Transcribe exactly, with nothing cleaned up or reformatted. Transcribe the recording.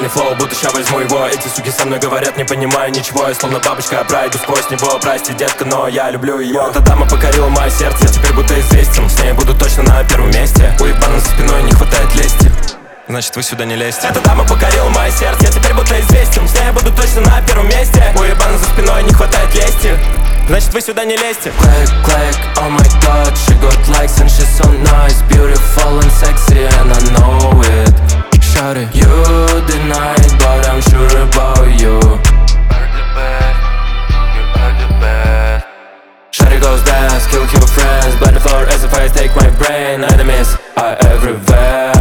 Идеальный флоу, будто ща возьму его. Эти суки со мной говорят, не понимаю ничего. Я словно бабочка, я пройду сквозь него. Прости, детка, но я люблю ее. Эта дама покорила мое сердце, я теперь будто известен. С ней буду точно на первом месте. У ебана за спиной не хватает лести, значит вы сюда не лезьте. Эта дама покорила мое сердце, я теперь будто известен. С ней я буду точно на первом месте. У ебана за спиной не хватает лести, значит вы сюда не лезьте. Click, click, oh my god, she got likes and she's so nice, beautiful and sexy and I know it. Shawty, you deny it, but I'm sure about you. Are the best, you are the best. Shawty goes dance, kill your friends, blind the floor as if I take my brain. Enemies are everywhere.